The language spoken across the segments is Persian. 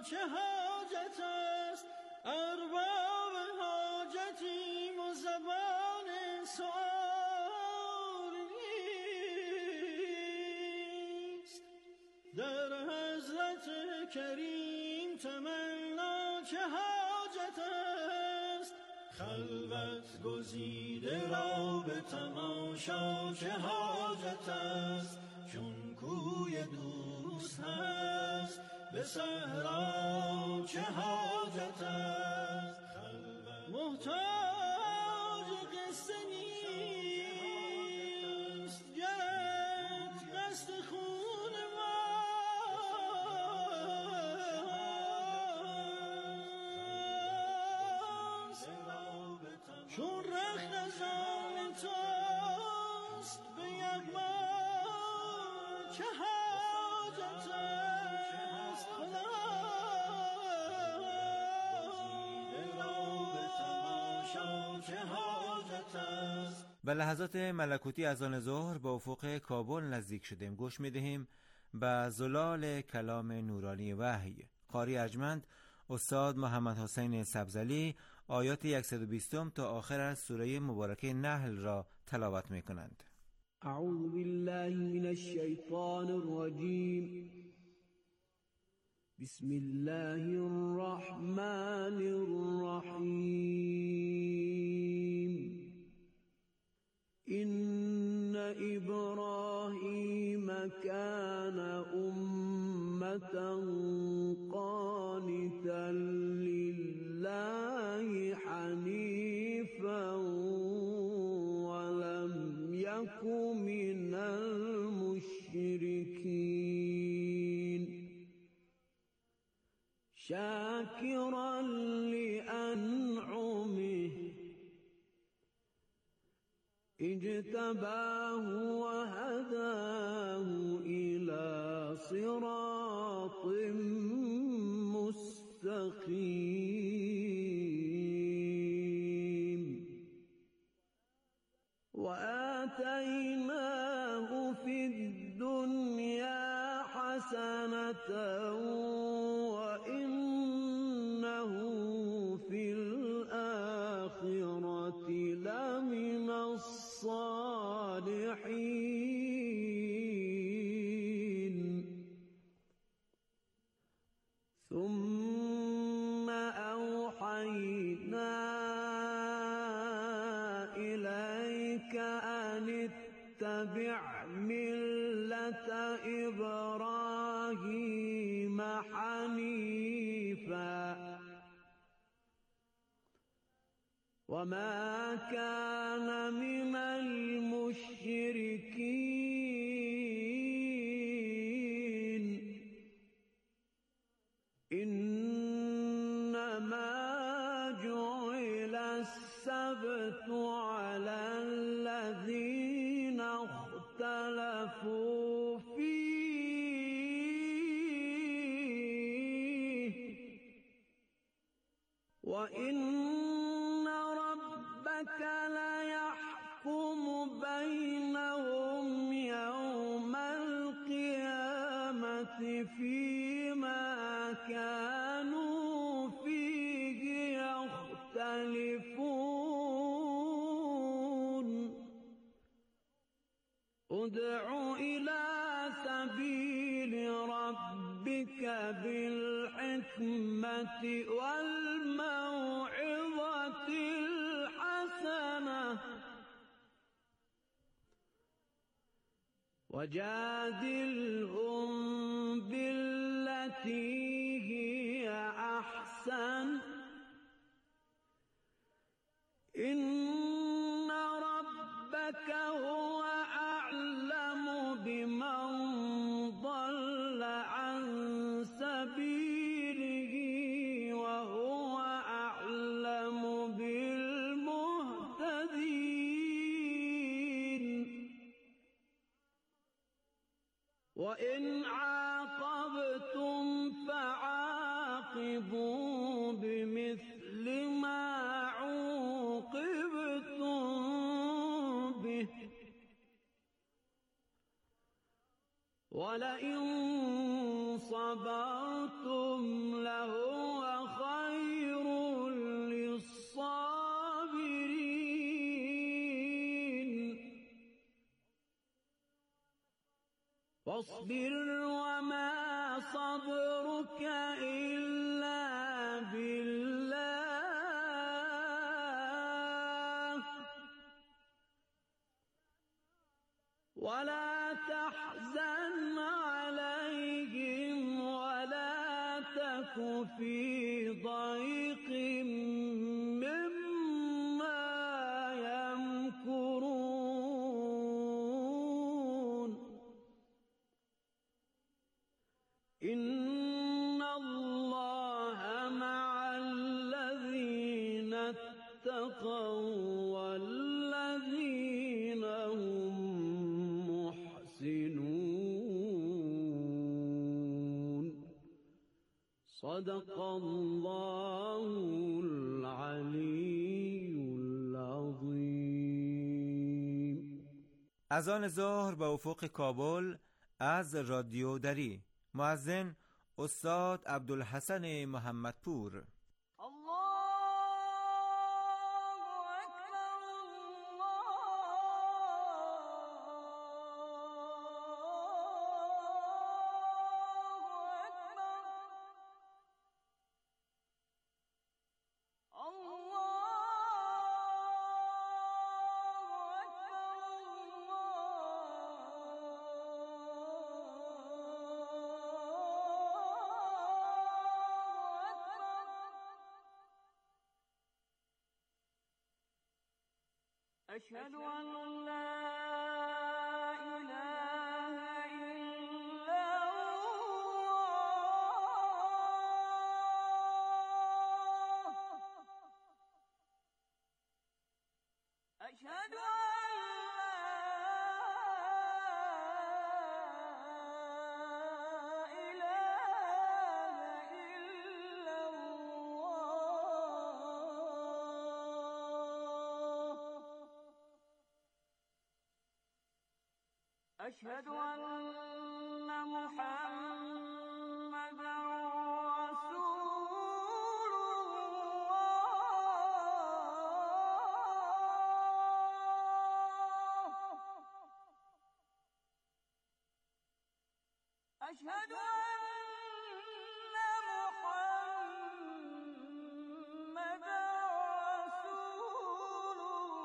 چه حاجت است؟ ارباب حاجتیم و زبان سؤال نیست. در حضرت کریم تمنا چه حاجت است؟ خلوت گزیده را به تماشا چه حاجت است؟ چون کوی دوست هست به صحرا چه حاجت است؟ محتاج قصه نیست گرت قصد خون ماست. چون رخت از آن توست به یغما چه حاجت است؟ و لحظات ملکوتی از آن ظهر به افق کابل نزدیک شدیم. گوش می‌دهیم به زلال کلام نورانی وحی. قاری ارجمند استاد محمد حسین سبزعلی آیات 120 تا آخر از سوره مبارکه نحل را تلاوت می‌کنند. اعوذ بالله من الشیطان الرجیم. بسم الله الرحمن الرحیم. إن إبراهيم كان أمة قانتا لله حنيفا ولم يك من المشركين شاكرا لأنعمه اجتباه وهداه إلى صراط مستقيم وآتيناه في الدنيا حسنة وإنه في الآخرة لمن الصالحين. ثم أوحينا إليك أن اتبع ملة إبراهيم حنيفا وما كان من المشركين. إنما جعل السبت على الذين اختلفوا فيه وإن ربك ليحكم بينهم يوم القيامة فيما كانوا فيه يختلفون. ادع إلى سبيل ربك بالحكمة والموعظة الحسنة وجادلهم بالتي هي أحسن إن ربك هو أعلم بمن ضل عن سبيله وهو أعلم بالمهتدين. وإن عاقبتم فعاقبوا بمثل ما عوقبتم به ولئن صبرتم لهو خير للصابرين فاصبر وما صبرك إلا بالله ولا تحزن عليهم ولا تك في ضيق مما يمكرون إن الله مع الذين اتقوا والذين هم محسنون صدق الله العلی العظیم. اذان ظهر به افق کابل از رادیو دری. مؤذن استاد عبدالحسن محمدپور. أشهد أن لا إله إلا الله أشهد أشهد أن محمدًا رسول الله أشهد أن محمدًا رسول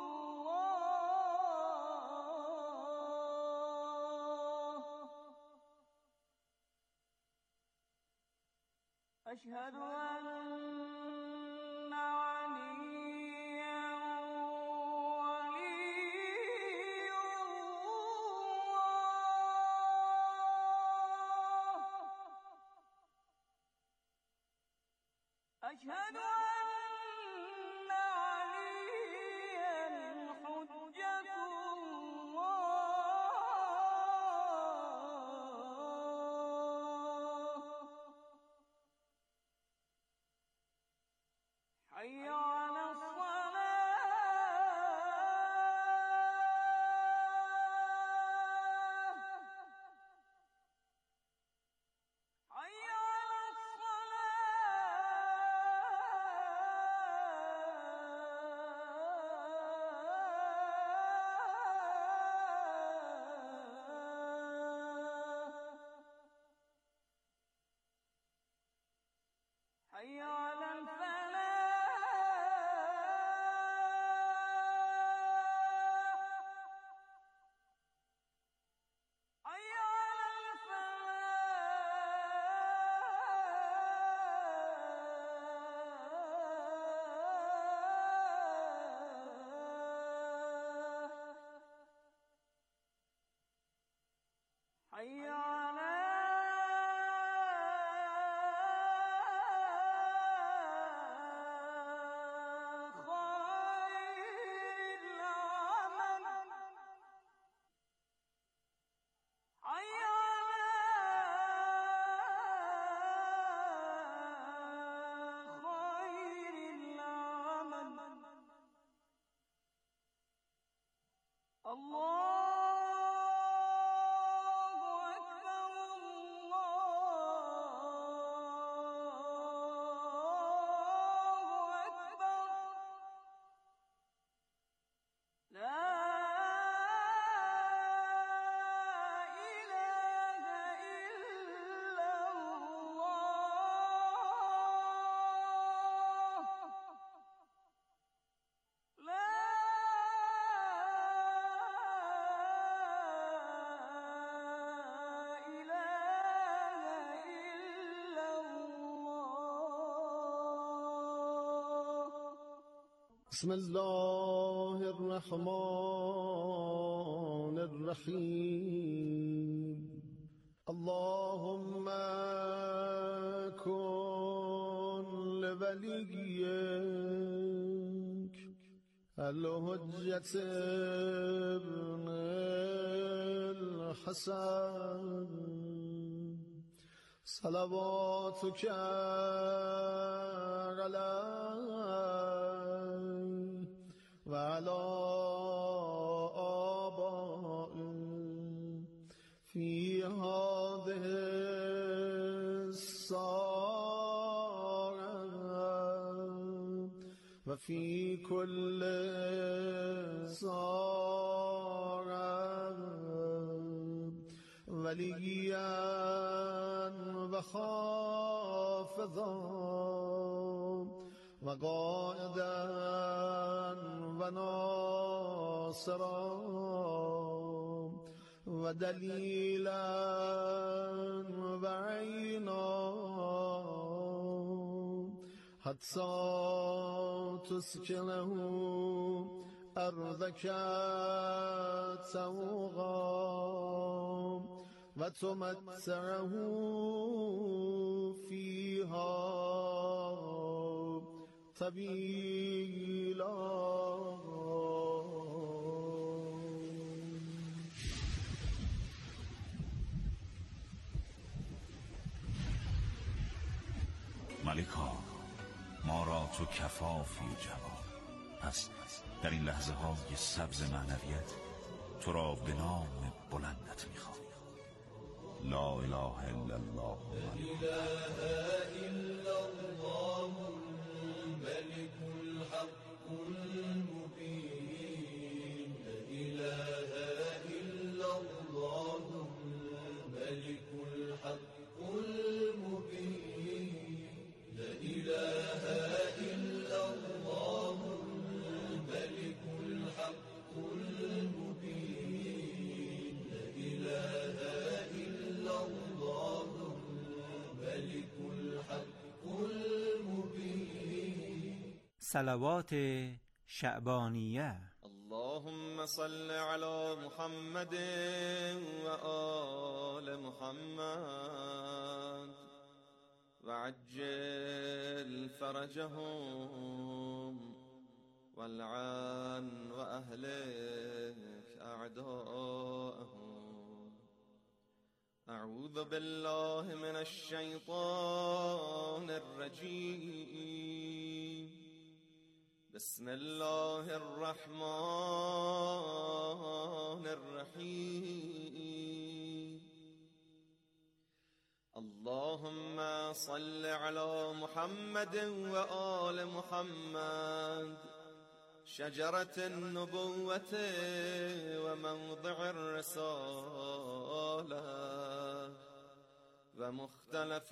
أشهد أن عليا ولي الله أشهد أن عليا حجة حي على الصلاة حي على الصلاة حي على الفلاح حي على خير العمل حي على خير العمل الله أكبر الله بسم الله الرحمن الرحیم. اللهم کن لولیک الحجة ابن الحسن صلواتك علیه و علی آبائه فی هذه الساعة و فی کل ساعة وليا وخافضا وقائدا وناصرا ودليلا وعينا حتى تسكنه أرضك سوغا وتمتعه فيها طويلا. ملکا، ما را تو کفافی جواب. پس در این لحظه های سبز معنویت تو را به نام بلندت میخوام. لا اله الا الله، لا اله الا الله الملك الحق المبين. لا اله الا الله الملك الحق المبين. لا اله الا الله الملك الحق المبين. لا اله الا الله الملك الحق المبين. صلوات شعبانیه. اللهم صل على محمد وآل محمد وعجل فرجهم والعن وأهلك أعداءهم. أعوذ بالله من الشيطان الرجيم. بسم الله الرحمن الرحيم. اللهم صل على محمد وآل محمد شجرة النبوة وموضع الرسالة ومختلف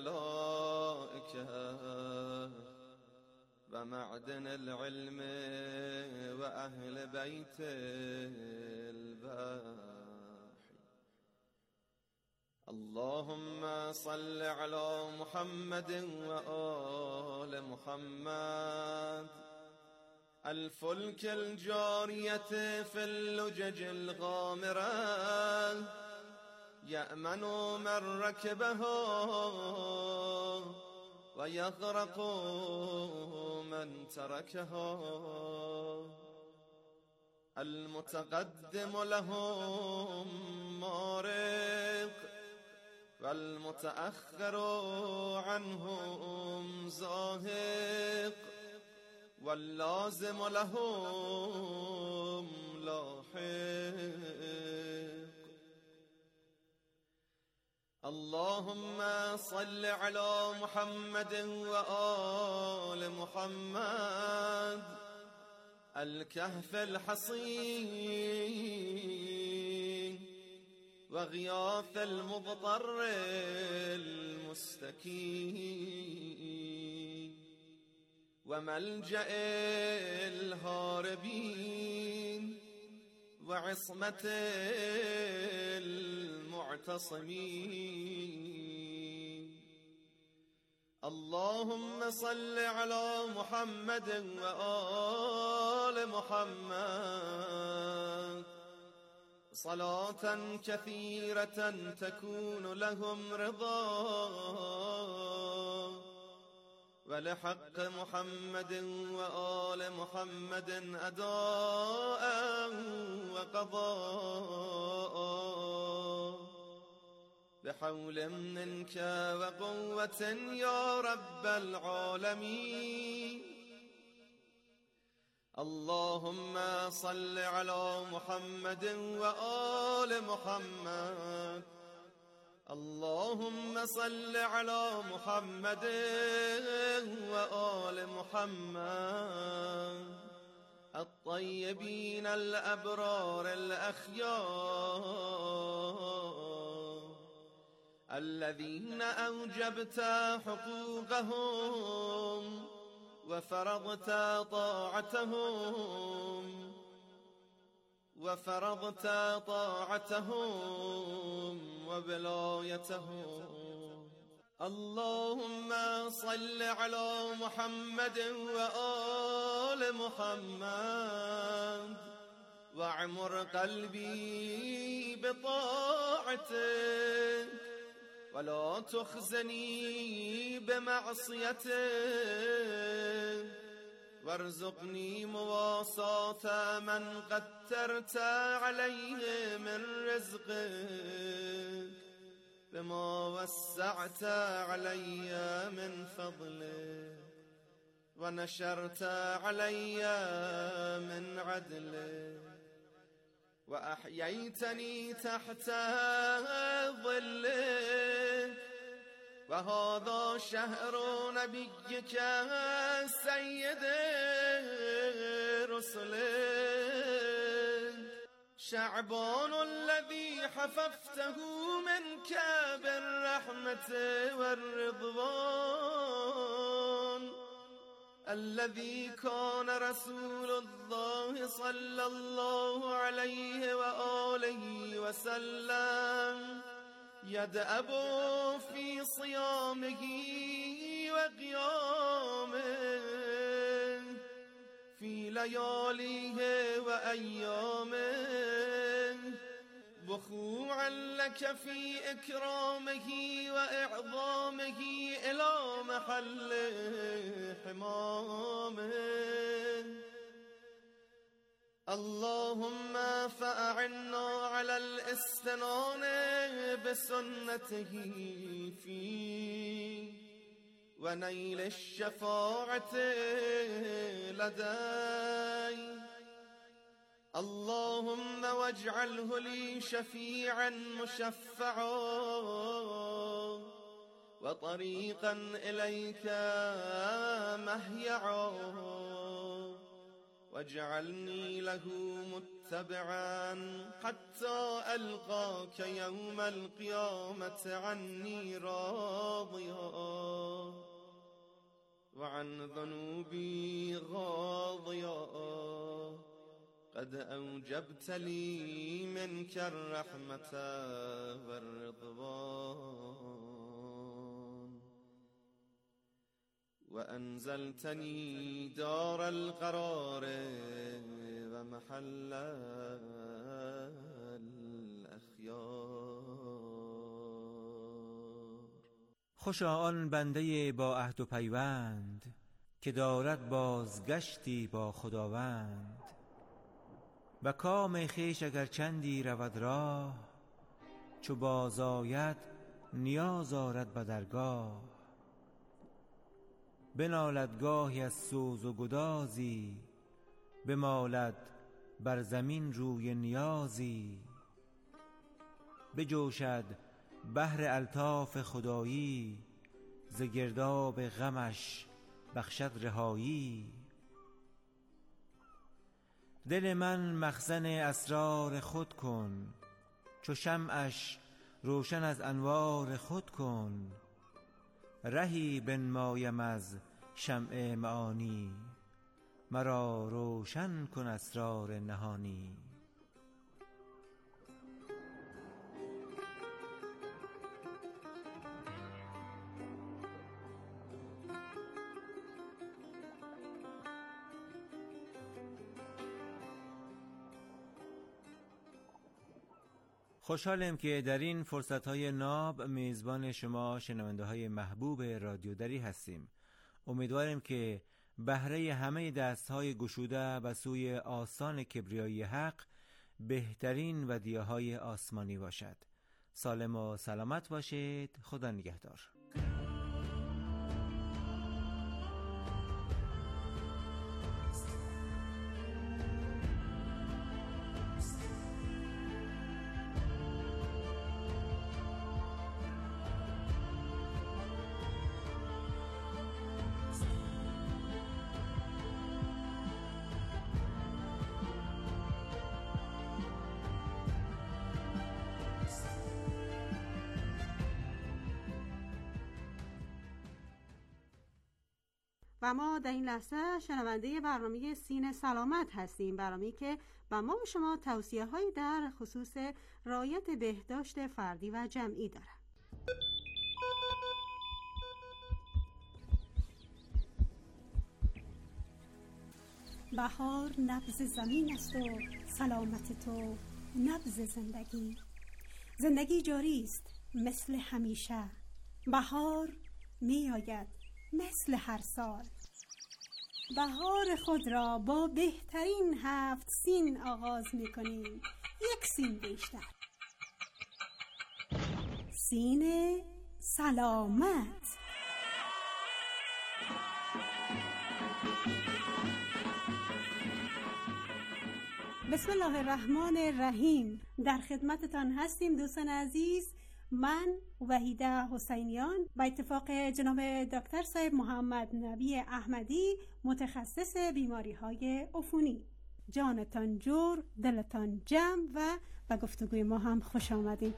الملائكة ومعدن العلم وأهل بيت الباحي. اللهم صل على محمد وآل محمد الفلك الجارية في اللجج الغامرة يأمن من ركبها ويغرق من تركها. المتقدم لهم مارق والمتأخر عنهم زاهق واللازم لهم لاحق. اللهم صل على محمد وآل محمد الكهف الحصين وغياث المضطر المستكين وملجأ الهاربين وعصمة المعتصمين. اللهم صل على محمد وآل محمد صلاة كثيرة تكون لهم رضا ولحق محمد وآل محمد أداء وقضاء بحول منك وقوة يا رب العالمين. اللهم صل على محمد وآل محمد اللهم صل على محمد وآل محمد الطيبين الأبرار الأخيار الذين أوجبت حقوقهم وفرضت طاعتهم وولايتهم. اللهم صل على محمد وآل محمد واعمر قلبي بطاعتك ولا تخزني بمعصيتك وارزقني مواساة من قدرت عليه من رزقك بما وسعت علي من فضلك ونشرت علي من عدلك وأحييتني تحت ظلك وهذا شهر نبيك سيد رسلك شعبان الذي حففته منك بالرحمة والرضوان الذي كان رسول الله صلى الله عليه وآله وسلم يدأب في صيامه وقيامه في لياليه وأيامه وخوعا لك في إكرامه وإعظامه إلى محل حمامه. اللهم فأعنا على الاستنان بسنته فيه ونيل الشفاعة لديه. اللهم واجعله لي شفيعا مشفعا وطريقا إليك مهيعا واجعلني له متبعا حتى ألقاك يوم القيامة عني راضيا وعن ذنوبي غاضيا قد أوجبت لي منك الرحمة والرضوان وأنزلتني دار القرار ومحل الأخيار. خوشا آن بنده با عهد و پیوند که دارد بازگشتی با خداوند و کام خویش اگر چندی رود راه چو باز آید نیاز آرد به درگاه بنالد گاهی از سوز و گدازی بمالد بر زمین روی نیازی بجوشد بحر الطاف خدایی ز گرداب غمش بخشد رهایی دل من مخزن اسرار خود کن چو شمعش روشن از انوار خود کن رهی بنمایم از شمع معانی مرا روشن کن اسرار نهانی. خوشحالم که در این فرصت‌های ناب میزبان شما شنونده‌های محبوب رادیو دری هستیم. امیدوارم که بهره همه دست‌های گشوده و سوی آستان کبریایی حق بهترین ودیعه‌های آسمانی باشد. سالم و سلامت باشید. خدا نگهدار. و ما در این لحظه شنونده برنامه سین سلامت هستیم، برنامه‌ای که به ما و شما توصیه‌هایی در خصوص رعایت بهداشت فردی و جمعی دارد. بهار نبض زمین است و سلامت تو نبض زندگی. زندگی جاری است مثل همیشه، بهار می آید مثل هر سال. بهار خود را با بهترین 7 سین آغاز می کنیم، 1 سین بیشتر. سین سلامت. بسم الله الرحمن الرحیم. در خدمتتان هستیم دوستان عزیز. من وحیده حسینیان به اتفاق جناب دکتر صاحب محمد نبی احمدی، متخصص بیماری های عفونی. جانتان جور، دلتان جمع و به گفتگوی ما هم خوش آمدید.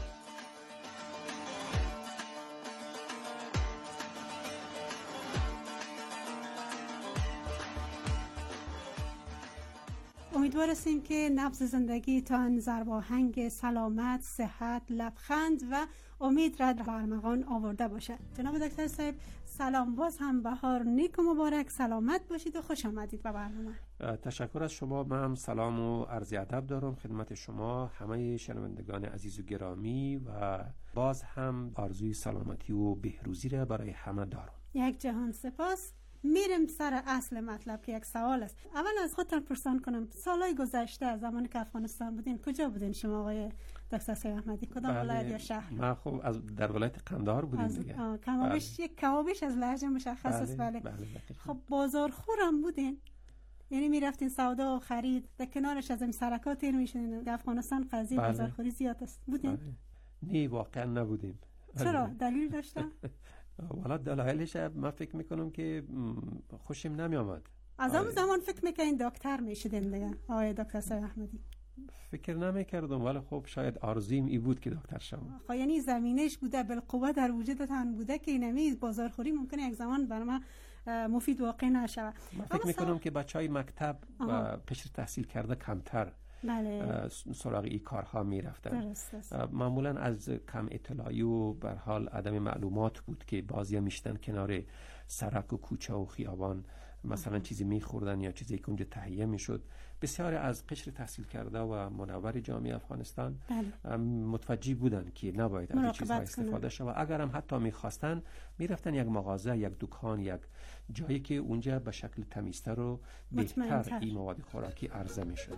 امیدوار هستیم که نبض زندگی تان ضرباهنگ سلامت، صحت، لبخند و امید را در ارمغان آورده باشد. جناب دکتر صاحب سلام، باز هم بهار نیک و مبارک، سلامت باشید و خوش آمدید به برنامه. تشکر از شما. من هم سلام و عرض ادب دارم خدمت شما همه شنوندگان عزیز و گرامی و باز هم آرزوی سلامتی و بهروزی را برای همه دارم. یک جهان سپاس. میرم سر اصل مطلب که یک سوال است. اول از خودتان پرسان کنم، سالهای گذشته زمانی که افغانستان بودین کجا بودین شما آقای دکتر صاحب احمدی؟ کدام ولایت یا شهر؟ ما خب در ولایت قندهار بودیم دیگه. کمابیش یک کمابیش از لهجه مشخص است. بله. خب بازارخورم بودین؟ یعنی میرفتین سودا و خرید، در کنارش از این سرکات تیر میشدین؟ در افغانستان قضیه بازارخوری زیاد است. بودین؟ نه واقعا نبودیم. چرا؟ دلیل داشته؟ والا دلایلش من فکر میکنم که خوشم نمی آمد. از اون زمان فکر میکنین دکتر میشدین دیگه آقای دکتر صاحب احمدی؟ فکر نمیکردم، ولی خب شاید آرزویم ای بود که دکتر شوم. خب یعنی زمینش بوده، بالقوه در وجودتان بوده که اینمی بازارخوری ممکنه یک زمان برای ما مفید واقع نشه. من فکر میکنم که بچهای مکتب و قشر تحصیل کرده کمتر بله سراغ این کارها می رفتن. معمولا از کم اطلاعی و به حال عدم معلومات بود که بعضیا میشتن کنار سرک و کوچه و خیابان مثلا چیزی میخوردن یا چیزی که اونجا تهیه میشد. بسیار از قشر تحصیل کرده و منور جامعه افغانستان متوجه بودن که نباید از این چیزها استفاده شد و اگر هم حتی میخواستن میرفتن یک مغازه، یک دکان، یک جایی که اونجا به شکل تمیزتر و بهتر این مواد خوراکی عرضه میشد.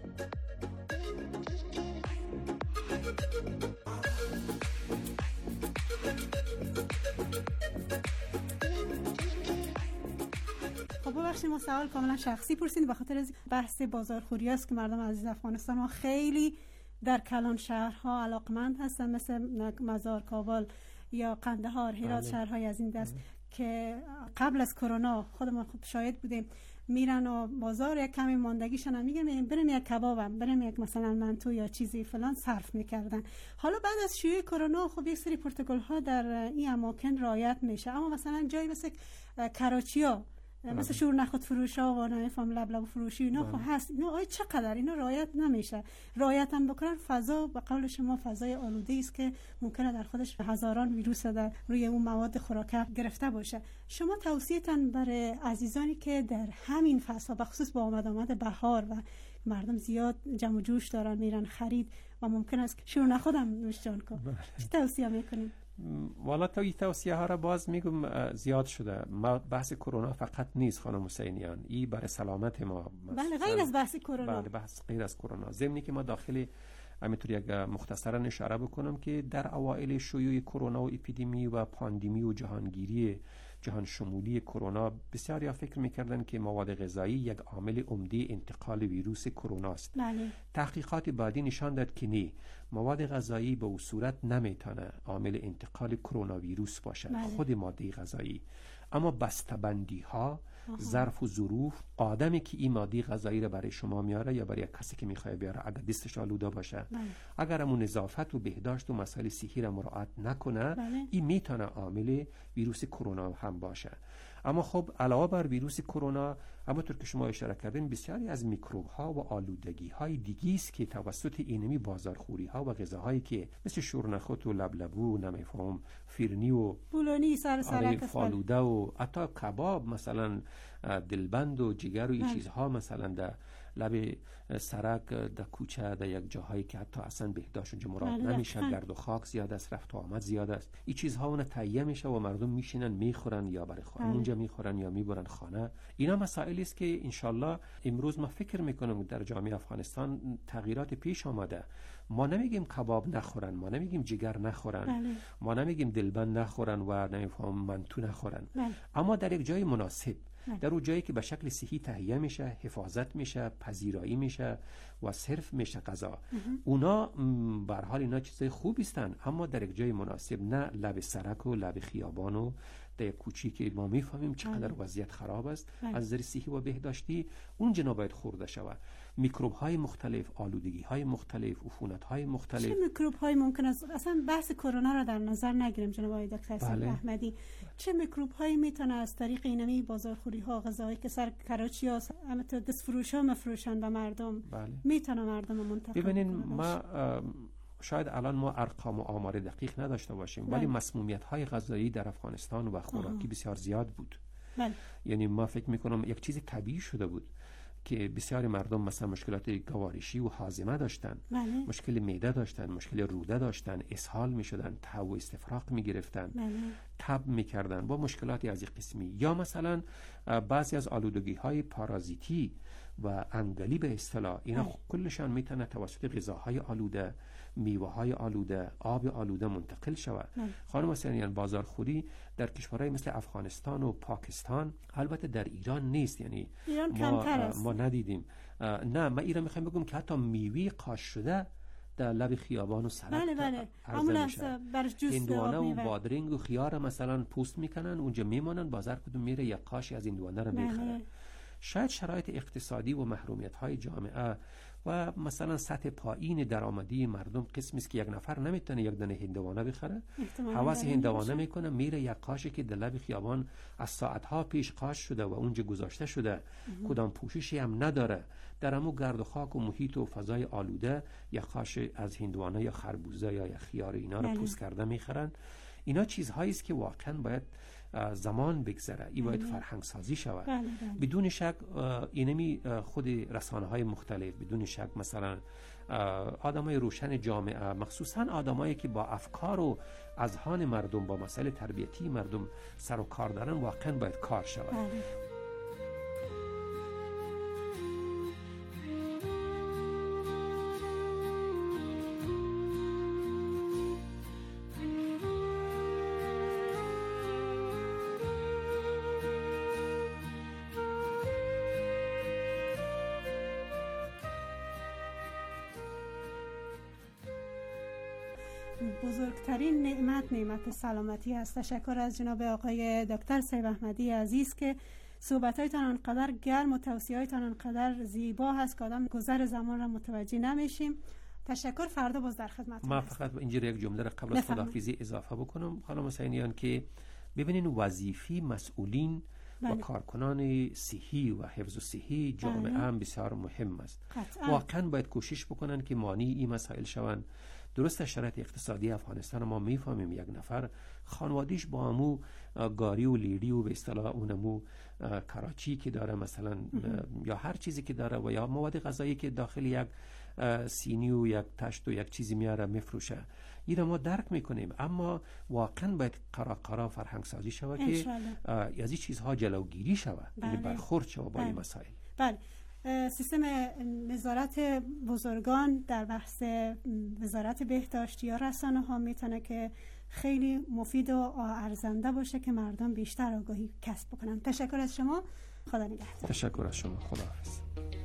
ببخشید ما سوال کاملا شخصی پرسید، به خاطر از بحث بازارخوری است که مردم عزیز افغانستان ما خیلی در کلان شهرها علاقمند هستن، مثل مزار، کابل یا قندهار، هرات، شهرهای از این دست که قبل از کرونا خودمون خوب شاهد بودیم، میرن و بازار یک کمی ماندگیشون هم میگن بریم یک کبابم، بریم یک مثلا منتو یا چیزی فلان صرف میکردن. حالا بعد از شیوع کرونا خب یک سری پروتکل ها در این اماکن رعایت میشه، اما مثلا جایی مثل کراچیا مثل شور نخود فروشا و نمیفهم لبلب فروشی اینا خب هست. اینا آیا چقدر اینا رعایت نمیشه؟ رعایت هم بکنن فضا به قول شما فضای آلوده است که ممکنه در خودش هزاران ویروس در روی اون مواد خوراکی گرفته باشه. شما توصیه‌تان برای عزیزانی که در همین فصل به خصوص با آمد بهار و مردم زیاد جمع و جوش دارن میرن خرید و ممکن است شور نخودم نوش جان کنن، چه توصیه میکنید؟ والا تا این توصیه ها را باز میگم زیاد شده. ما بحث کرونا فقط نیست خانم حسینیان، این برای سلامت ما. بله غیر از بحث کرونا. بله بحث غیر از کرونا. ضمنی که ما داخل همینطور یک مختصرا اشاره بکنم که در اوایل شیوع کرونا و اپیدمی و پاندمی و جهان شمولی کرونا بسیاری فکر میکردن که مواد غذایی یک عامل عمده انتقال ویروس کرونا است. بله. تحقیقات بعدی نشان داد که نه، مواد غذایی به اون صورت نمیتونه عامل انتقال کرونا ویروس باشه. بله. خود ماده غذایی، اما بسته‌بندی ها، ظرف و ظروف، آدمی که این ماده غذایی رو برای شما میاره یا برای کسی که میخواد بیاره اگر دستش آلوده باشه، اگر همون نظافت و بهداشت و مسائل صحی را مراعات نکنه، این میتونه عامل ویروس کرونا هم باشه. اما خب علاوه بر ویروس کرونا، همونطور که شما اشاره کردین، بسیاری از میکروب ها و آلودگی های دیگی است که توسط اینمی بازارخوری ها و غذاهایی که مثل شورنخوت و لبلبو، نمیفهم فیرنی و بولونی، سرک فالوده و حتی کباب، مثلا دلبند و جگر و این چیزها، مثلا در لب سرک، در کوچه، در یک جاهایی که حتی اصلا بهداشت اونجا مراعات نمیشه، گرد و خاک زیاد است، رفت و آمد زیاد است، این چیزها اون تهیه میشه و مردم میشینن میخورن یا برای خانه اونجا میخورن یا میبرن خانه. اینا مسائلی است که انشالله امروز ما فکر میکنم در جامعه افغانستان تغییرات پیش آمده. ما نمیگیم کباب نخورن، ما نمیگیم جگر نخورن، ما نمیگیم دلبند نخورن و نمیفهم منتو نخورن، اما در یک جای مناسب، در اون جایی که به شکل صحی تهیه میشه، حفاظت میشه، پذیرایی میشه و صرف میشه غذا. اونا به هر حال اینا چیزای خوبی هستن، اما در یک جای مناسب، نه لب سرک و لب خیابان و در کوچی که ما میفهمیم چقدر وضعیت خراب است از نظر صحی و بهداشتی. اونجا نباید خورده شود. میکروب های مختلف، آلودگی های مختلف، عفونت های مختلف. چه میکروب های ممکن است اصلا بحث کرونا را در نظر نگیریم جناب آقای دکتر سید احمدی، چه میکروب هایی میتونه از طریق اینمی بازارخوری ها، غذاهایی که سر کراچی ها همینطور دست فروش ها مفروشن به مردم، میتونه مردم منتقل کنه؟ ببینین ما شاید الان ما ارقام و آمار دقیق نداشته باشیم، ولی مسمومیت های غذایی در افغانستان و خوراکی بسیار زیاد بود. یعنی ما فکر میکنم یک چیز طبیعی شده بود که بسیاری مردم مثلا مشکلات گوارشی و هاضمه داشتن، مشکل معده داشتن، مشکل روده داشتن، اسهال میشدن، تب و استفراغ میگرفتن، تب میکردن با مشکلاتی از این قسمی. یا مثلا بعضی از آلودگی های پارازیتی و انگلی به اصطلاح، اینا کلشان میتونه توسط غذاهای آلوده، میوه های آلوده، آب آلوده منتقل شود. خانم حسینیان، بازارخوری در کشورهای مثل افغانستان و پاکستان، البته در ایران نیست، یعنی ایران کمتر است. ما ندیدیم. نه، من ایران میخوام بگم که حتی میوه قاش شده در لب خیابان و سرک عرضه میشه. هندوانه و بادرنگ و خیار مثلا پوست میکنن، اونجا میمانن، بازار کدوم میره یک قاشی از هندوانه رو میخره. شاید شرایط اقتصادی و محرومیت های جامعه و مثلا سطح پایین درآمدی مردم قسمی است که یک نفر نمیتونه یک دانه هندوانه بخره، حواس هندوانه میکنه، میره یک قاشی که در لب خیابان از ساعتها پیش قاش شده و اونجا گذاشته شده، کدام پوششی هم نداره، در همون گرد و خاک و محیط و فضای آلوده یک قاش از هندوانه یا خربوزه یا یک خیار اینا رو پوست کرده میخرن. اینا چیزهایی است که واقعا باید زمان بگذره، این باید فرهنگ سازی شود. بدون شک اینمی خود رسانه های مختلف، بدون شک مثلا آدمای روشن جامعه، مخصوصا آدمایی که با افکار و اذهان مردم، با مسائل تربیتی مردم سر و کار دارن، واقعا باید کار شود. بزرگترین نعمت سلامتی است. تشکر از جناب آقای دکتر سید احمدی عزیز که صحبت‌هایتان انقدر گرم و توصیه‌هایتان انقدر زیبا هست که آدم گذر زمان را متوجه نمیشیم. تشکر. فردا باز در خدمتتون. ما فقط اینجوری یک جمله را قبل از خداحافظی اضافه بکنم خانم حسینیان که ببینین وظیفه مسئولین و کارکنان صحی و حفظ صحی جامعه هم بسیار مهم است. واقعا باید کوشش بکنن که مانع این مسائل شوند. درست شرایط اقتصادی افغانستان ما میفهمیم، یک نفر خانوادیش با همو گاری و لیدی و به اصطلاح اونمو کراچی که داره مثلا یا هر چیزی که داره و یا مواد غذایی که داخل یک سینی و یک تشت و یک چیزی میاره میفروشه، این ما درک میکنیم، اما واقعا باید قرا فرهنگ سازی شود که از این چیزها جلوگیری شود، یعنی برخورد شود با این مسائل. بله. سیستم نظارت بزرگان در بحث وزارت بهداشت یا رسانه ها میتونه که خیلی مفید و ارزنده باشه که مردم بیشتر آگاهی کسب بکنن. تشکر از شما، خدا نگهدار. تشکر از شما، خداحافظ.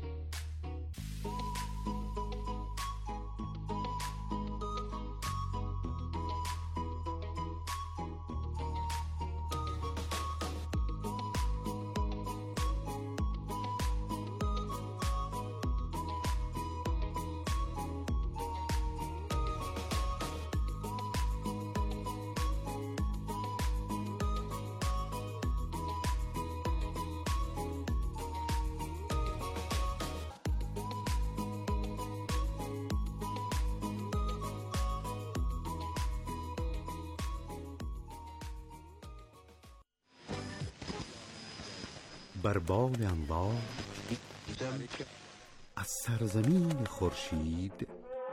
بر بال انوار از سرزمین خورشید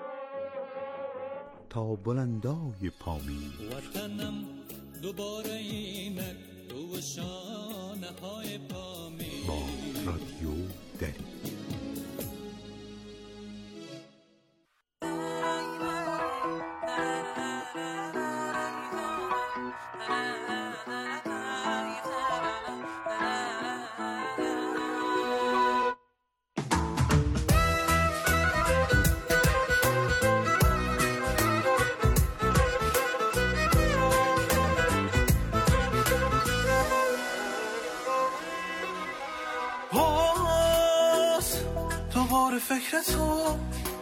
تا بلندای پامین، وطنم دوباره اینک رو شانه های پامین، با رادیو دری. فکر تو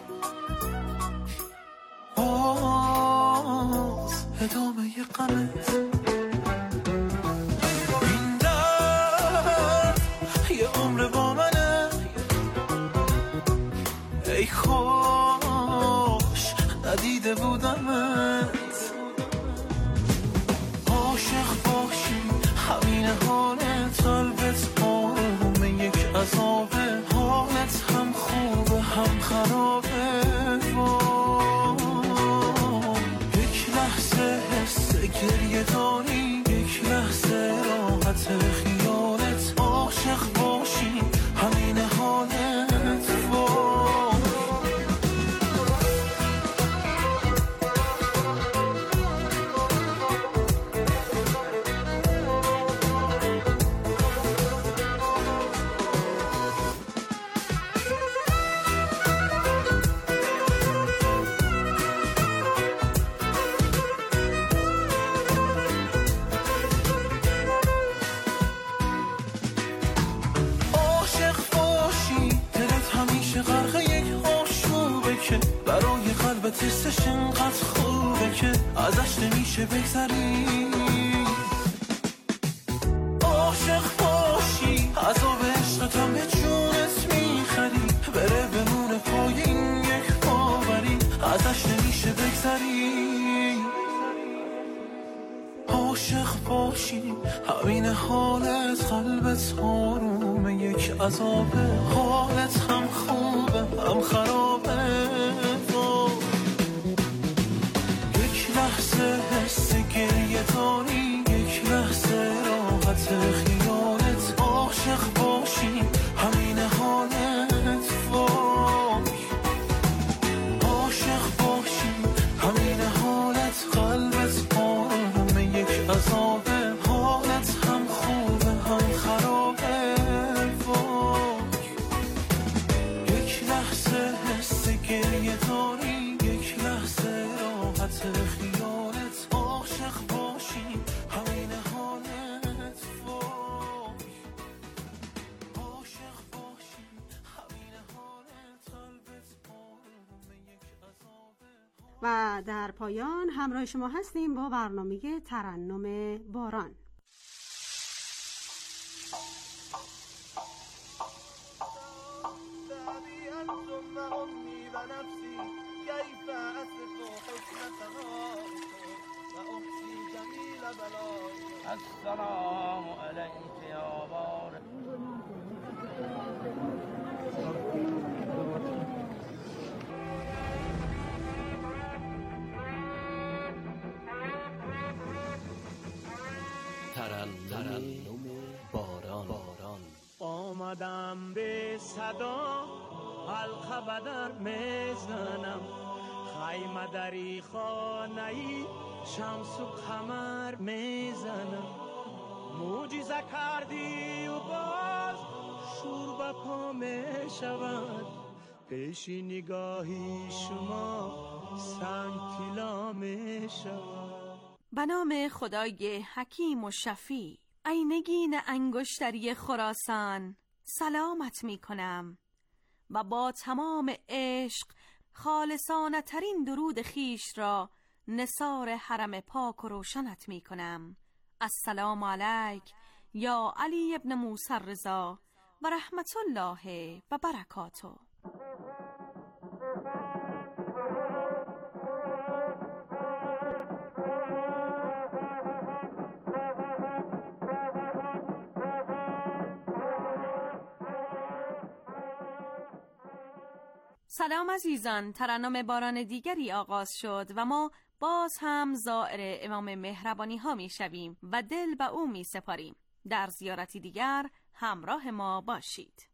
باز ادامه غمت، این درد یه عمر با منه، ای خوش ندیده بودمت، عاشق باشی همین حالت، قلبت آرومه یک عذابه، حالت هم خوبه هم خرابه، یک لحظه حس گریه داری، یک لحظه راحت خیالت، عاشق باشی همین حالت، تستش انقدر خوبه که ازش نمیشه بگذری، عاشق باشی عذاب عشقتم به جونت میخری، بره بمونه پای این یک باوری، ازش نمیشه بگذری، عاشق باشی همین حالت، قلبت آرومه یک عذابه، حالت هم خوبه هم خرابه، لحظه حس گریه داری، یک لحظه راحت خیالت، عاشق باشی همین حالت، عاشق باشی همین حالت، قلبت آرومه یک عذابه، حالت هم خوبه هم خرابه، یک لحظه حس گریه داری، یک لحظه راحت خیالت، عاشق باشی همین حالت، عاشق باشی همین حالت، قلبت آرومه یک عذابه. و در پایان همراه شما هستیم با برنامه ترنم باران. السلام علیک یا بار. ترنم باران. آمدم به صدا حلقه بدر میزنم، خیمه دری خانه‌ای شمس و قمر میزنم. معجزه کردی و باز شور به پا میشود، پیش نگاهی شما سنگ طلا میشود. به نام خدای حکیم و شفیع، ای نگین انگشتری خراسان، سلامت می کنم و با تمام عشق خالصانه ترین درود خیش را نثار حرم پاک و روشنت می کنم. السلام علیک یا علی ابن موسی الرضا و رحمت الله و برکاته. سلام عزیزان، ترنم باران دیگری آغاز شد و ما باز هم زائر امام مهربانی ها می شویم و دل به او می سپاریم. در زیارتی دیگر همراه ما باشید.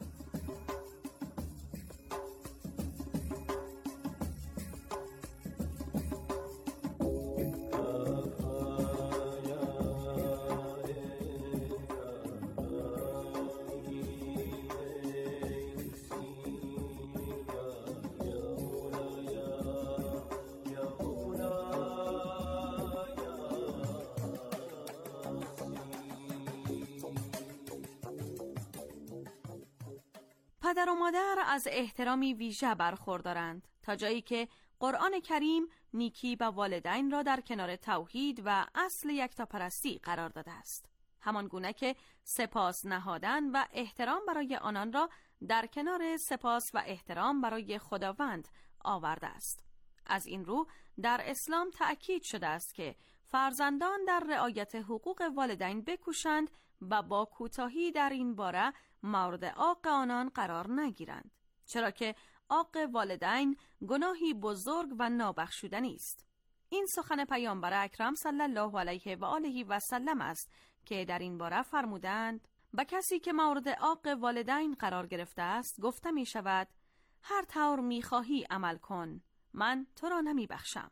پدر و مادر از احترامی ویژه برخوردارند، تا جایی که قرآن کریم نیکی به والدین را در کنار توحید و اصل یکتاپرستی قرار داده است، همان گونه که سپاس نهادن و احترام برای آنان را در کنار سپاس و احترام برای خداوند آورده است. از این رو در اسلام تأکید شده است که فرزندان در رعایت حقوق والدین بکوشند و با کوتاهی در این باره مورد عاق آنان قرار نگیرند، چرا که عاق والدین گناهی بزرگ و نابخشودنی است. این سخن پیامبر اکرم صلی الله علیه و آله و سلم است که در این باره فرمودند: به کسی که مورد عاق والدین قرار گرفته است گفته می شود هر طور می خواهی عمل کن، من تو را نمی بخشم.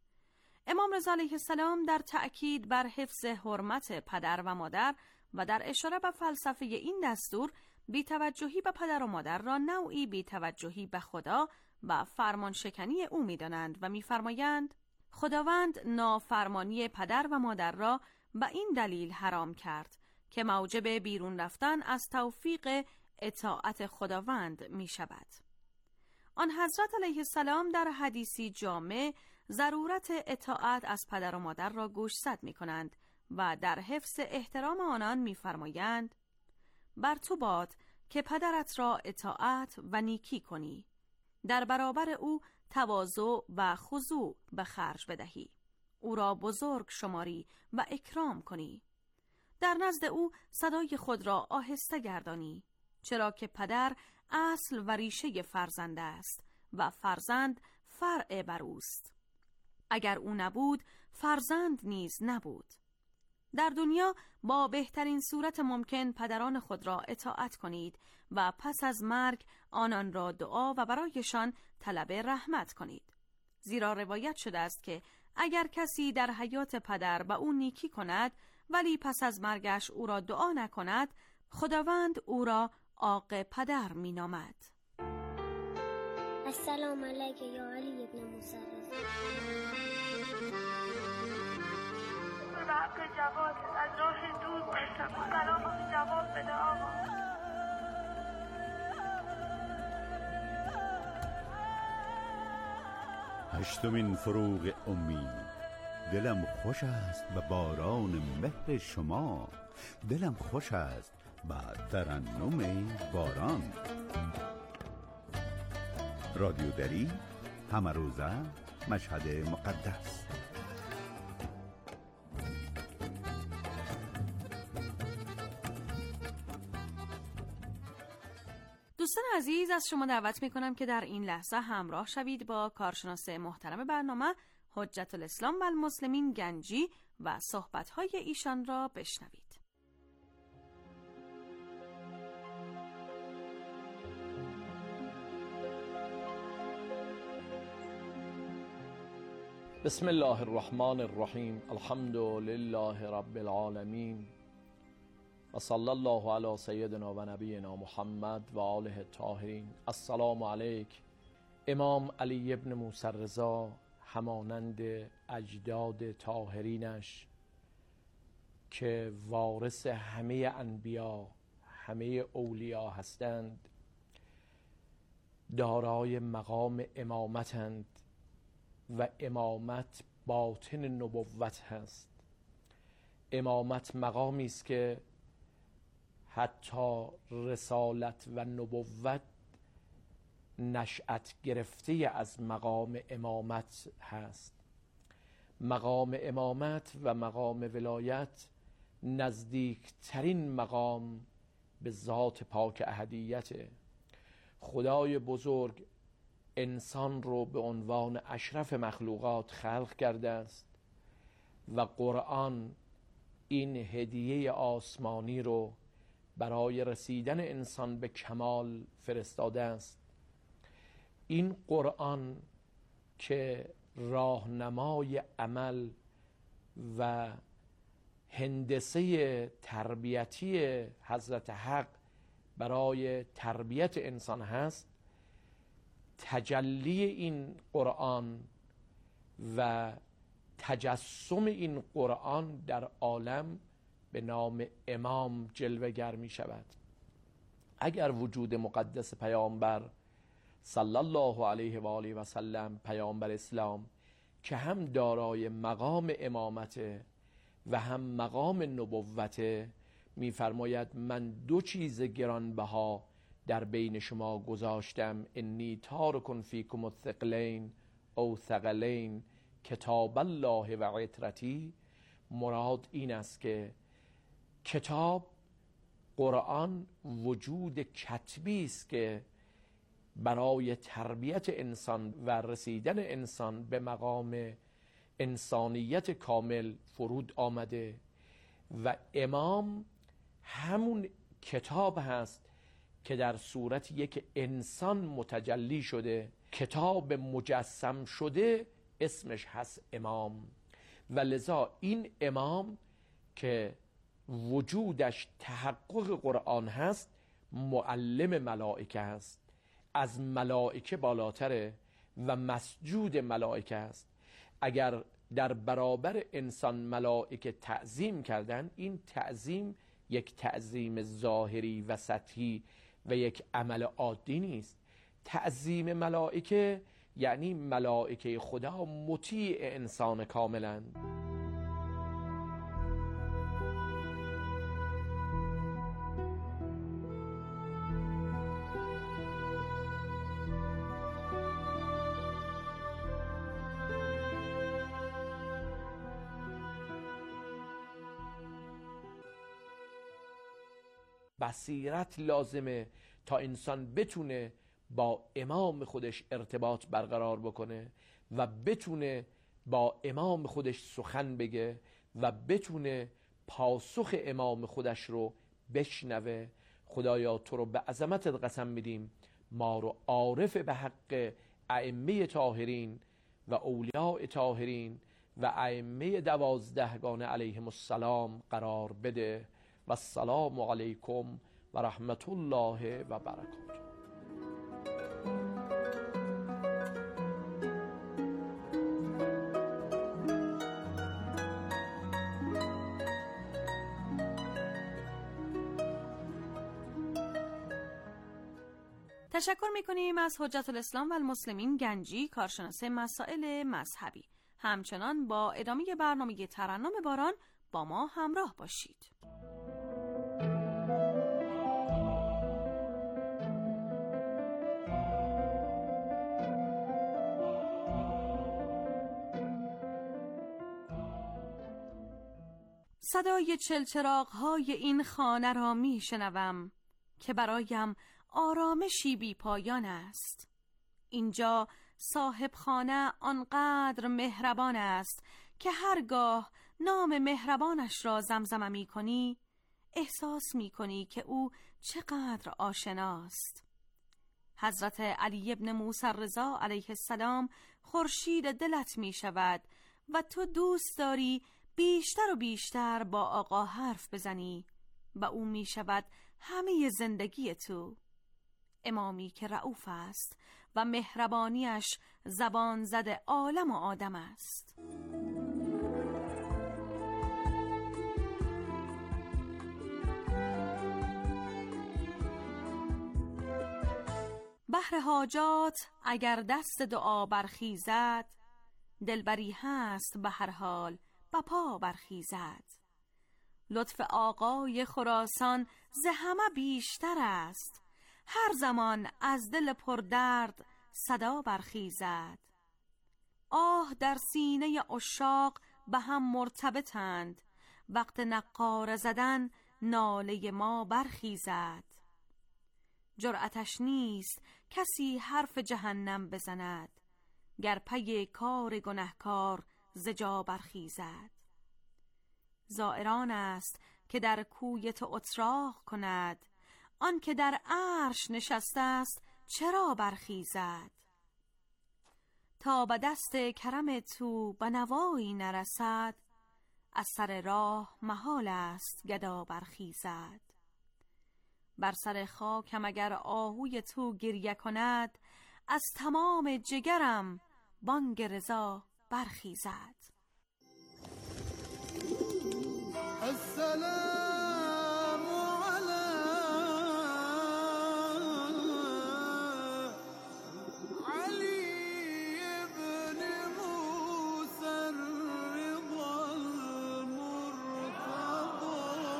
امام رضا علیه السلام در تأکید بر حفظ حرمت پدر و مادر و در اشاره به فلسفه این دستور، بی‌توجهی به پدر و مادر را نوعی بی‌توجهی به خدا و فرمان شکنی او می‌دانند و می‌فرمایند خداوند نافرمانی پدر و مادر را به این دلیل حرام کرد که موجب بیرون رفتن از توفیق اطاعت خداوند می‌شود. آن حضرت علیه السلام در حدیثی جامع ضرورت اطاعت از پدر و مادر را گوشزد می‌کنند و در حفظ احترام آنان می‌فرمایند بر تو باد که پدرت را اطاعت و نیکی کنی، در برابر او تواضع و خضوع به خرج بدهی، او را بزرگ شماری و اکرام کنی، در نزد او صدای خود را آهسته گردانی، چرا که پدر اصل و ریشه فرزند است و فرزند فرع بر اوست. اگر او نبود فرزند نیز نبود. در دنیا با بهترین صورت ممکن پدران خود را اطاعت کنید و پس از مرگ آنان را دعا و برایشان طلب رحمت کنید، زیرا روایت شده است که اگر کسی در حیات پدر به او نیکی کند ولی پس از مرگش او را دعا نکند، خداوند او را عاق پدر می نامد. السلام علیک یا علی ابن موسی الرضا. به حق جواد از راه دور باشم، سلام جواب بده آقا. هشتمین فروغ امید. دلم خوش است به باران مهر شما، دلم خوش است به ترنم باران. رادیو دری، همه روزه، مشهد مقدس. دوستان عزیز، از شما دعوت میکنم که در این لحظه همراه شوید با کارشناس محترم برنامه حجت الاسلام و المسلمین گنجی و صحبت‌های ایشان را بشنوید. بسم الله الرحمن الرحیم. الحمد لله رب العالمین و صلی الله علی سیدنا و نبینا محمد و آله الطاهرین. السلام علیک امام علی ابن موسی رضا، همانند اجداد طاهرینش که وارث همه انبیا، همه اولیا هستند، دارای مقام امامتند و امامت باطن نبوت هست. امامت مقامی است که حتی رسالت و نبوت نشأت گرفته از مقام امامت هست. مقام امامت و مقام ولایت نزدیکترین مقام به ذات پاک احدیت. خدای بزرگ انسان رو به عنوان اشرف مخلوقات خلق کرده است و قرآن این هدیه آسمانی رو برای رسیدن انسان به کمال فرستاده است. این قرآن که راهنمای عمل و هندسه تربیتی حضرت حق برای تربیت انسان هست، تجلی این قرآن و تجسم این قرآن در عالم به نام امام جلوه‌گر می شود. اگر وجود مقدس پیامبر صلی الله علیه و آله و سلم، پیامبر اسلام که هم دارای مقام امامت و هم مقام نبوت، می‌فرماید من دو چیز گرانبها در بین شما گذاشتم، انی تارک فیکم الثقلین او ثقلین کتاب الله و عترتی. مراد این است که کتاب قرآن وجود کتبی است که برای تربیت انسان و رسیدن انسان به مقام انسانیت کامل فرود آمده و امام همون کتاب هست که در صورت یک انسان متجلی شده. کتاب مجسم شده اسمش هست امام و لذا این امام که وجودش تحقق قرآن هست معلم ملائکه هست، از ملائکه بالاتره و مسجود ملائکه است. اگر در برابر انسان ملائکه تعظیم کردن، این تعظیم یک تعظیم ظاهری و سطحی و یک عمل عادی نیست. تعظیم ملائکه یعنی ملائکه خدا مطیع انسان کاملاً. بصیرت لازمه تا انسان بتونه با امام خودش ارتباط برقرار بکنه و بتونه با امام خودش سخن بگه و بتونه پاسخ امام خودش رو بشنوه. خدایا تو رو به عظمتت قسم میدیم ما رو عارف به حق ائمه طاهرین و اولیاء طاهرین و ائمه 12 علیهم السلام قرار بده. و السلام علیکم و رحمت الله و برکاته. تشکر میکنیم از حجت الاسلام و المسلمین گنجی، کارشناس مسائل مذهبی. همچنان با ادامه برنامه ترنم باران با ما همراه باشید. صدای چلچراغ‌های این خانه را میشنوم که برایم آرامشی بی پایان است. اینجا صاحب خانه آنقدر مهربان است که هرگاه نام مهربانش را زمزمه می کنی احساس می کنی که او چقدر آشناست. حضرت علی ابن موسی رضا علیه السلام خورشید دلت می شود و تو دوست داری بیشتر و بیشتر با آقا حرف بزنی و او می شود همه زندگی تو. امامی که رؤوف است و مهربانیش زبان زد عالم و آدم است. بهر حاجات اگر دست دعا برخیزد، دلبری هست به هر حال بپا برخیزد. لطف آقای خراسان ز همه بیشتر است، هر زمان از دل پردرد صدا برخیزد. آه در سینه عشاق به هم مرتبطند، وقت نقاره زدن ناله ما برخیزد. جرأتش نیست کسی حرف جهنم بزند، گر پی کار گنهکار ز جا برخیزد. زائران است که در کوی تو اتراق کند، آن که در عرش نشسته است چرا برخیزد. تا به دست کرم تو به نوایی نرسد، از سر راه محال است گدا برخیزد. بر سر خاکم اگر آهوی تو گریه کند، از تمام جگرم بانگ رضا برخیزد. السلام علی علی ابن موسی الرضا المرتضی.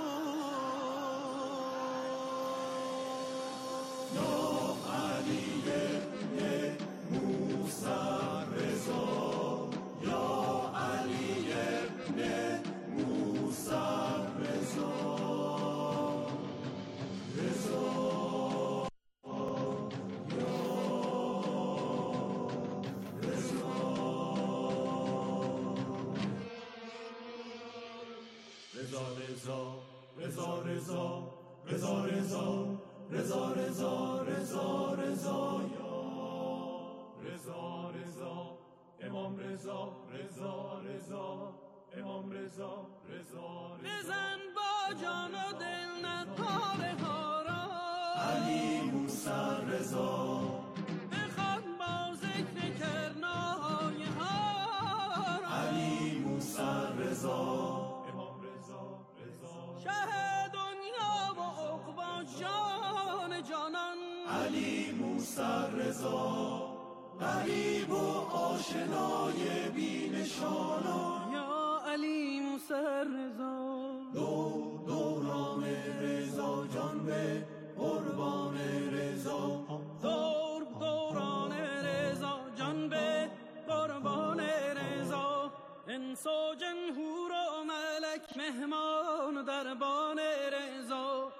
یا علی ابن موسی الرضا، یا علی ابن موسی الرضا، رضا یا رضا. رضا رضا رضا رضا رضا رضا رضا رضا رضا رضا یا رضا رضا امام رضا رضا رضا امام رضا رضا بزن با جان و دل نقاره ها را، علی موسی رضا بخوان با ذکر کرنای ها را، علی موسی رضا امام رضا رضا شه دنیا و عقبی جان جانان، علی موسی رضا غریب و آشنای بی نشانان. یا علی موسی رضا دوران رضا جان به قربان رضا، دوران رضا جان به قربان رضا. انس و جن حور و ملک مهمان دربان رضا.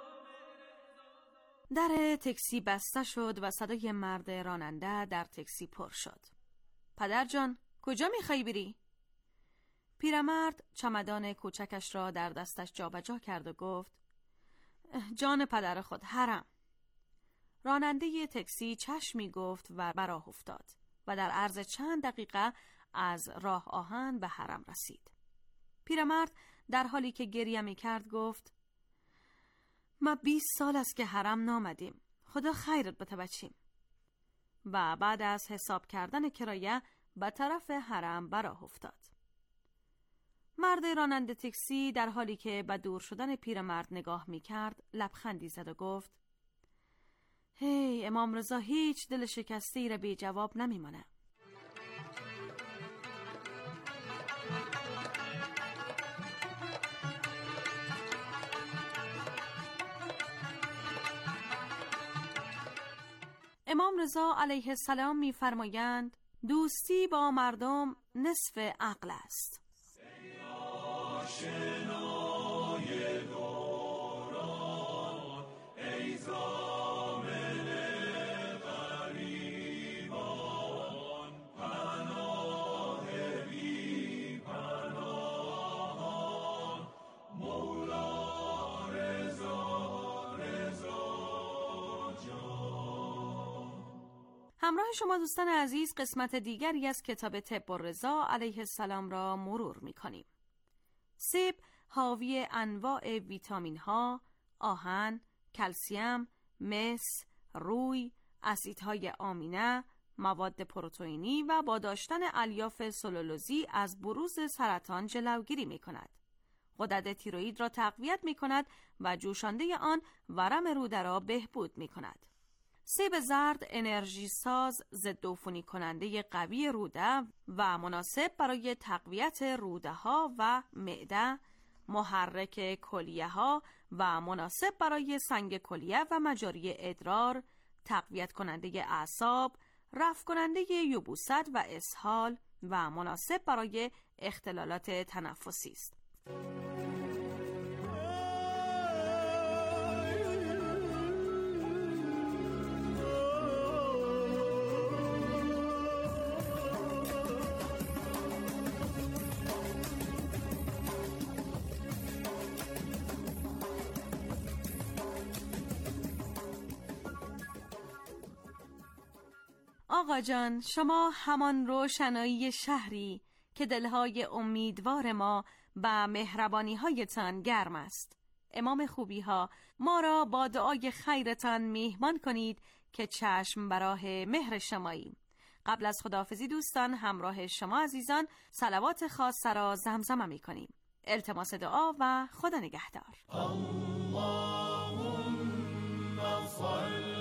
در تاکسی بسته شد و صدای مرد راننده در تاکسی پر شد. پدر جان کجا میخوای بری؟ پیرمرد چمدان کوچکش را در دستش جابجا کرد و گفت جان پدر خود، حرم. راننده تاکسی چشمی گفت و براه افتاد و در عرض چند دقیقه از راه آهن به حرم رسید. پیرمرد در حالی که گریه میکرد گفت ما 20 سال است که حرم نامدیم، خدا خیرت بده بچیم. و بعد از حساب کردن کرایه به طرف حرم براه افتاد. مرد راننده تاکسی در حالی که به دور شدن پیرمرد نگاه میکرد لبخندی زد و گفت هی امام رضا هیچ دل شکسته ای را بی جواب نمیمانه. امام رضا علیه السلام می‌فرمایند دوستی با مردم نصف عقل است. آشنای دوران ای زامن همراه شما دوستان عزیز قسمت دیگری از کتاب طب الرضا علیه السلام را مرور می‌کنیم. سیب حاوی انواع ویتامین ها، آهن، کلسیم، مس، روی، اسیدهای آمینه، مواد پروتئینی و با داشتن الیاف سلولوزی از بروز سرطان جلوگیری می‌کند. غدد تیروئید را تقویت می‌کند و جوشانده آن ورم روده را بهبود می‌کند. سیب زرد انرژی ساز، ضد عفونی کننده قوی روده و مناسب برای تقویت روده ها و معده، محرک کلیه ها و مناسب برای سنگ کلیه و مجاری ادرار، تقویت کننده اعصاب، رفع کننده یبوست و اسهال و مناسب برای اختلالات تنفسی است. آقا جان، شما همان روشنایی شهری که دلهای امیدوار ما با مهربانی‌هایتان گرم است. امام خوبی ها، ما را با دعای خیرتان میهمان کنید که چشم براه مهر شماییم. قبل از خداحافظی دوستان، همراه شما عزیزان صلوات خاصه را زمزمه می‌کنیم. التماس دعا و خدا نگهدار. اللهم صل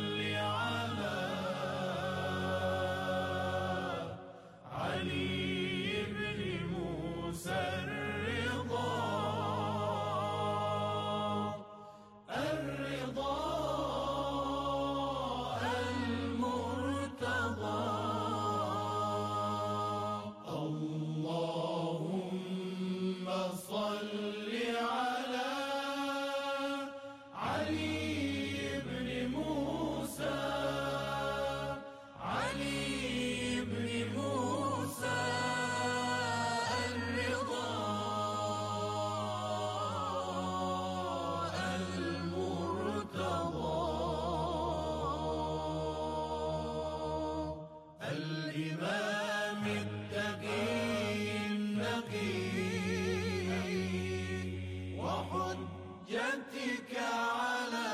علي بن موسى الرضا المرتضى اللهم صل على علي بن موسى الإمام التقي النقي وحجتك على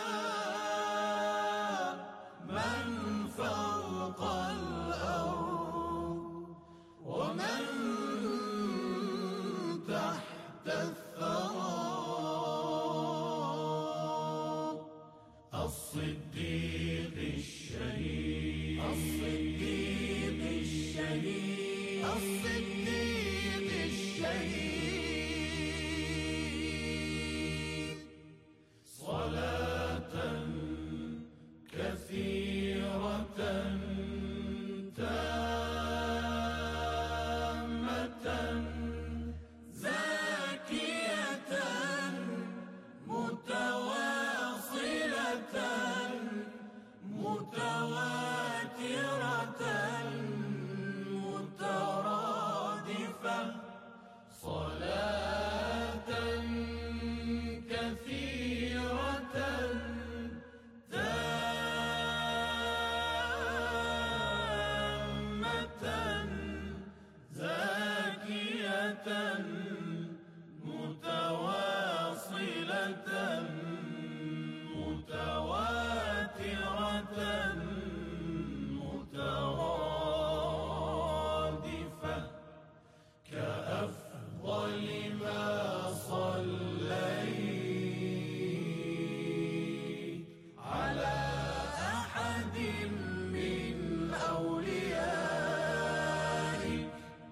من فوق الأرض ومن تحت الثرى الصديق الشهيد الصديق الشهيد الصديق الشهيد صلاة كثيرة تامة زاكية متواصلة متواترة مترادفة صلاة كثيرة تامة زاكية متواصلة متواترة مترادفة كأفضل ما صليت على أحد من أوليائك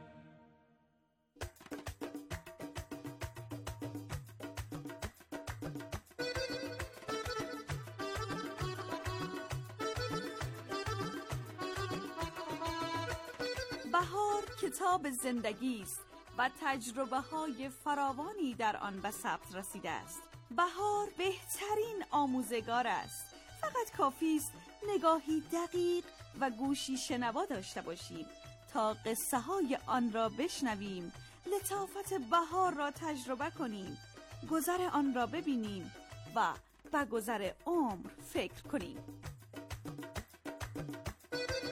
بهار کتاب زندگی است و تجربه های فراوانی در آن به ثبت رسیده است. بهار بهترین آموزگار است. فقط کافی است نگاهی دقیق و گوشی شنوا داشته باشیم تا قصه های آن را بشنویم، لطافت بهار را تجربه کنیم، گذر آن را ببینیم و به گذر عمر فکر کنیم.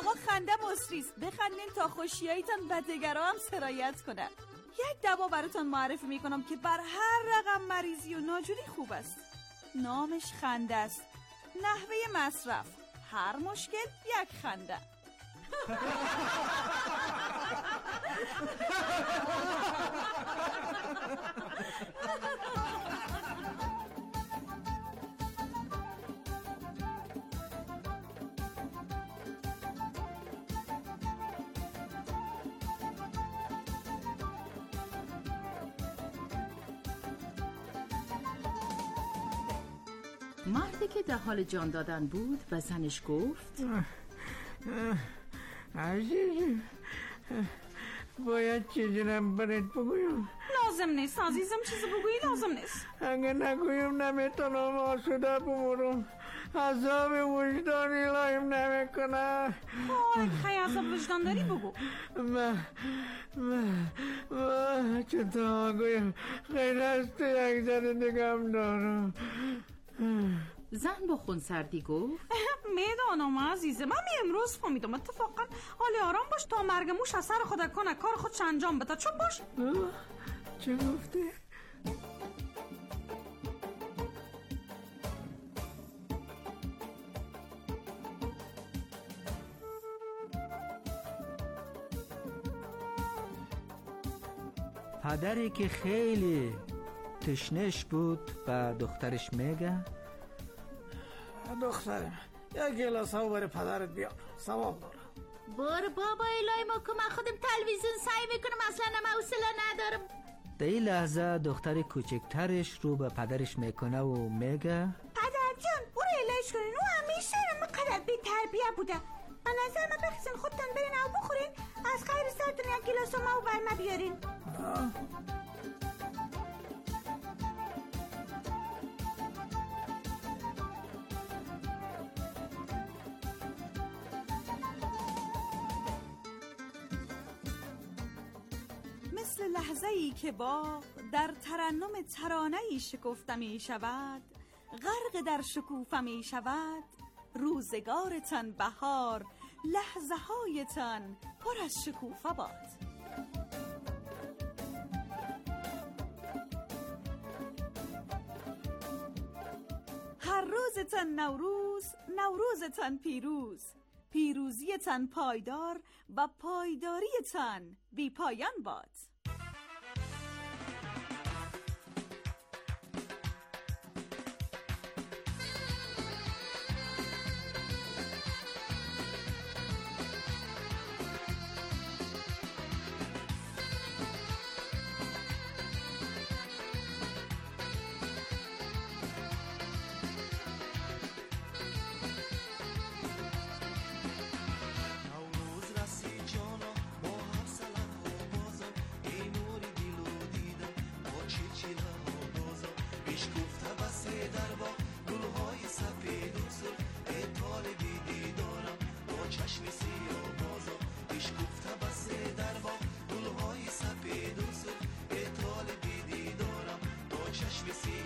آقا خنده مصریست، بخندین تا خوشیاییتان به دیگران هم سرایت کنه. یک دوا براتون معرفی میکنم که بر هر رقم مریضی و ناجوری خوب است. نامش خنده است. نحوه مصرف: هر مشکل یک خنده. مردی که در حال جان دادن بود و زنش گفت عزیزم باید چیزیم برات بگویم. لازم نیست عزیزم، چیزی بگویی لازم نیست. اگه نگویم نمیتونم آسوده بمورم، عذاب وجدانی لایم نمیکنه. خیلی عذاب وجدان داری بگو. من چطور گویم غیر از تو یک زن دیگم دارم. زن با خونسردی گفت میدانم عزیزه، من امروز فهمیدم اتفاقا حال آرام باش تا مرگ موش اثر خود کنه، کار خودش انجام بده. چون باش چه گفتی؟ پدری که خیلی تشنش بود به دخترش میگه دخترم یک گلاس ها برای پدرت بیار، ثواب داره. بار بابا الهی ما که من خودم تلویزیون سعی میکنم، اصلا حوصله ندارم. در این لحظه دختر کوچکترش رو به پدرش میکنه و میگه پدر جان برو علاج کنین، او همیشه قدر بی تربیه بوده. به نظر من بخیزین خودتان برین او بخورین، از خیر سرتون یک گلاس ما و برمه بیارین. مثل لحظه‌ای که باغ در ترنم ترانه‌ای شکفته می شود، غرق در شکوفه می شود، روزگارتان بهار، لحظه هایتان پر از شکوفه باد. هر روزتان نوروز، نوروزتان پیروز، پیروزیتان پایدار و پایداریتان بی پایان باد.